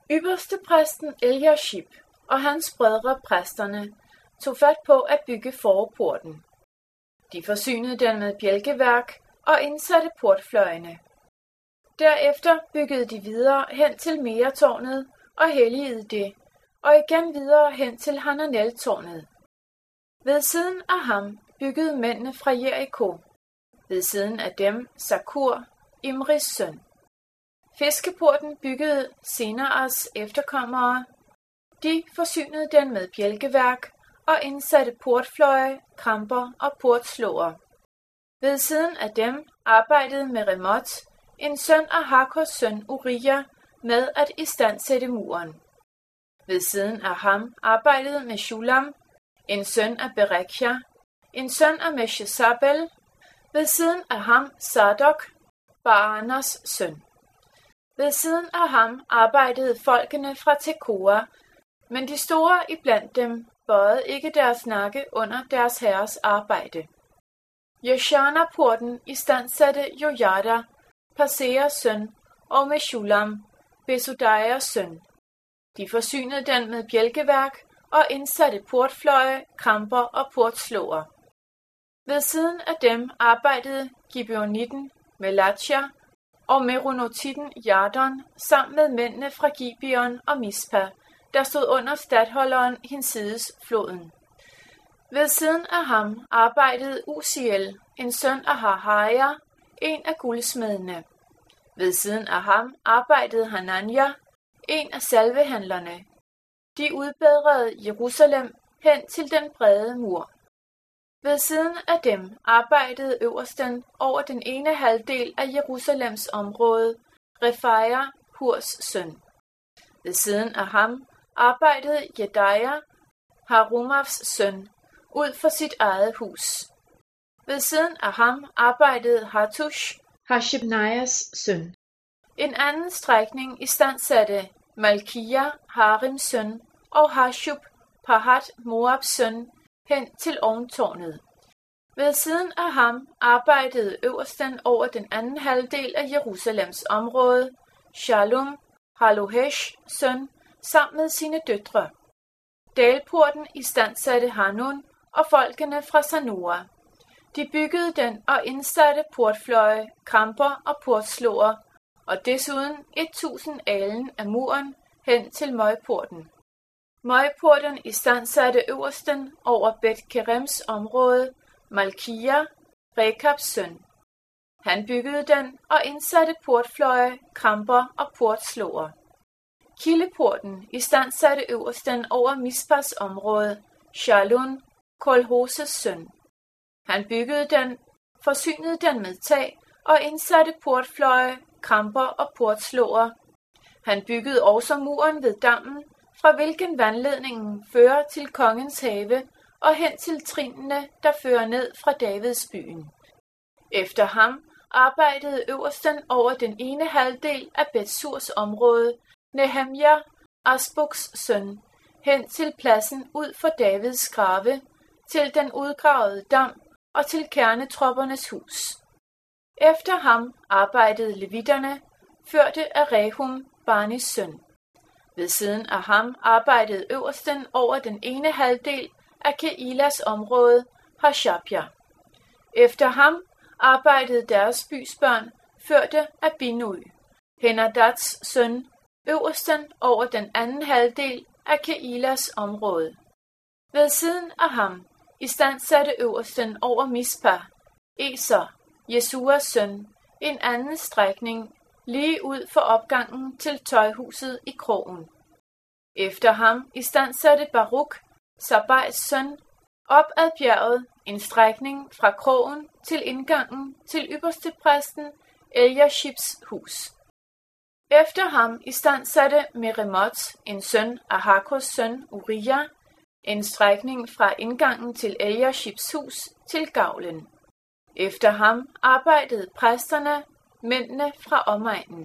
Ypperstepræsten Eliashib og hans brødre præsterne tog fat på at bygge forporten. De forsynede den med bjælkeværk og indsatte portfløjene. Derefter byggede de videre hen til Meretårnet og helligede det, og igen videre hen til Hananel-tårnet. Ved siden af ham byggede mændene fra Jeriko, ved siden af dem Sakur, Imris søn. Fiskeporten byggede Senaas efterkommere. De forsynede den med bjælkeværk og indsatte portfløje, kramper og portslåer. Ved siden af dem arbejdede Meremot, en søn af Hakos søn Uriah, med at istandsætte muren. Ved siden af ham arbejdede Meshulam, en søn af Berekja, en søn af Meshezabel. Ved siden af ham Sadok, Baanas søn. Ved siden af ham arbejdede folkene fra Tekoa, men de store iblandt dem bøjede ikke deres nakke under deres herres arbejde. Jeshana-porten istandsatte Jojada, Paseas søn, og Meshulam, Besudaias søn. De forsynede den med bjælkeværk og indsatte portfløje, kramper og portslåer. Ved siden af dem arbejdede Gibeonitten, Melatja og Meronotitten Jardon sammen med mændene fra Gibeon og Mispa, der stod under stadholderen hinsides floden. Ved siden af ham arbejdede Uziel, en søn af Harhaja, en af guldsmedene. Ved siden af ham arbejdede Hanania, en af salvehandlerne. De udbedrede Jerusalem hen til den brede mur. Ved siden af dem arbejdede øversten over den ene halvdel af Jerusalems område, Refaja, Hurs søn. Ved siden af ham arbejdede Jedaja, Harumafs søn, ud for sit eget hus. Ved siden af ham arbejdede Hatush, Hashabnajas søn. En anden strækning istandsatte Malkia, Harims søn, og Hashub, Pahat, Moabs søn, hen til ovntårnet. Ved siden af ham arbejdede øversten over den anden halvdel af Jerusalems område, Shalom, Halohesh søn, sammen med sine døtre. Dalporten istandsatte Hanun og folkene fra Sanoa. De byggede den og indsatte portfløje, kramper og portslåer, og desuden 1000 alen af muren hen til Møgporten. Møgporten istandsatte øversten over Bet-Kerems område, Malkia, Rekabs søn. Han byggede den og indsatte portfløje, kramper og portslåer. Kildeporten istandsatte øversten over Mispas område, Shalun, Kolhoses søn. Han byggede den, forsynede den med tag og indsatte portfløje, kramper og portslåer. Han byggede også muren ved dammen, fra hvilken vandledningen fører til kongens have og hen til trinene, der fører ned fra Davids byen. Efter ham arbejdede øversten over den ene halvdel af Betsurs område, Nehemja, Asbuks søn, hen til pladsen ud for Davids grave, til den udgravede dam og til kernetroppernes hus. Efter ham arbejdede levitterne, førte af Rehum, Banis søn. Ved siden af ham arbejdede øversten over den ene halvdel af Keilas område, Hashabja. Efter ham arbejdede deres bysbørn, førte af Binui, Henadads søn, øversten over den anden halvdel af Keilas område. Ved siden af ham istandsatte øversten over Mispa, Eser, Jesuas søn, en anden strækning lige ud for opgangen til tøjhuset i krogen. Efter ham istandsatte Baruk, Sabajs søn, op ad bjerget en strækning fra krogen til indgangen til ypperstepræsten Eliashibs hus. Efter ham istandsatte Meremot, en søn af Hakos søn Uriah, en strækning fra indgangen til Eliashibs hus til gavlen. Efter ham arbejdede præsterne, mændene fra omegnen.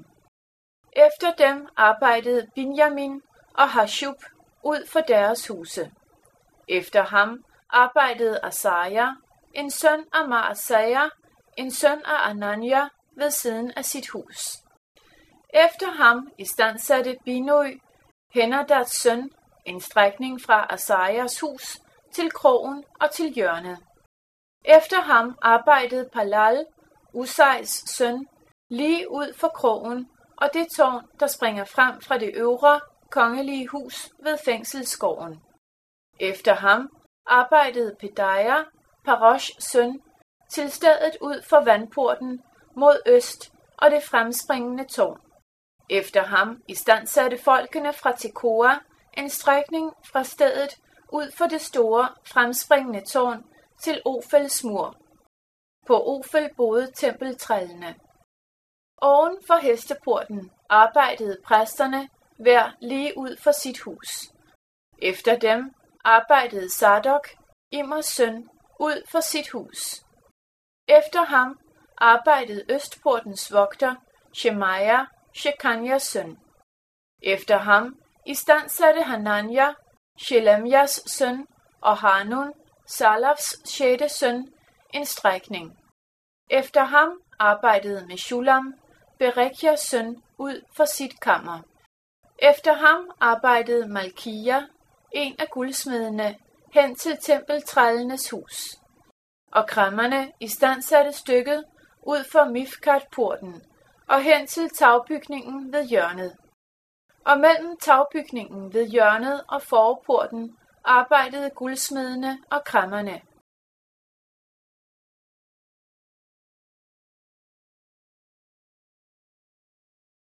Efter dem arbejdede Binjamin og Hashub ud for deres huse. Efter ham arbejdede Asaja, en søn af Maasaja, en søn af Anania, ved siden af sit hus. Efter ham istandsatte Binui, Henadats søn, en strækning fra Asajas hus til krogen og til hjørnet. Efter ham arbejdede Palal, Usais søn, lige ud for krogen og det tårn, der springer frem fra det øvre kongelige hus ved fængselsgården. Efter ham arbejdede Pedaja, Parosh søn, til stedet ud for vandporten mod øst og det fremspringende tårn. Efter ham istandsatte folkene fra Tekoa en strækning fra stedet ud for det store fremspringende tårn til Ofels mur. På Ofel boede tempeltrællene. Oven for hesteporten arbejdede præsterne hver lige ud for sit hus. Efter dem arbejdede Sadok, Immers søn, ud for sit hus. Efter ham arbejdede østportens vogter, Shemaja, Shekanjas søn. Efter ham istandsatte Hananja, Shelemjas søn, og Hanun, Salafs 6. søn, en strækning. Efter ham arbejdede Meshulam, Berekjas søn, ud for sit kammer. Efter ham arbejdede Malkia, en af guldsmedene, hen til tempeltrællenes hus. Og kræmmerne istandsatte stykket ud for Mifkat-porten og hen til tagbygningen ved hjørnet. Og mellem tagbygningen ved hjørnet og forporten arbejdede guldsmedene og kræmmerne.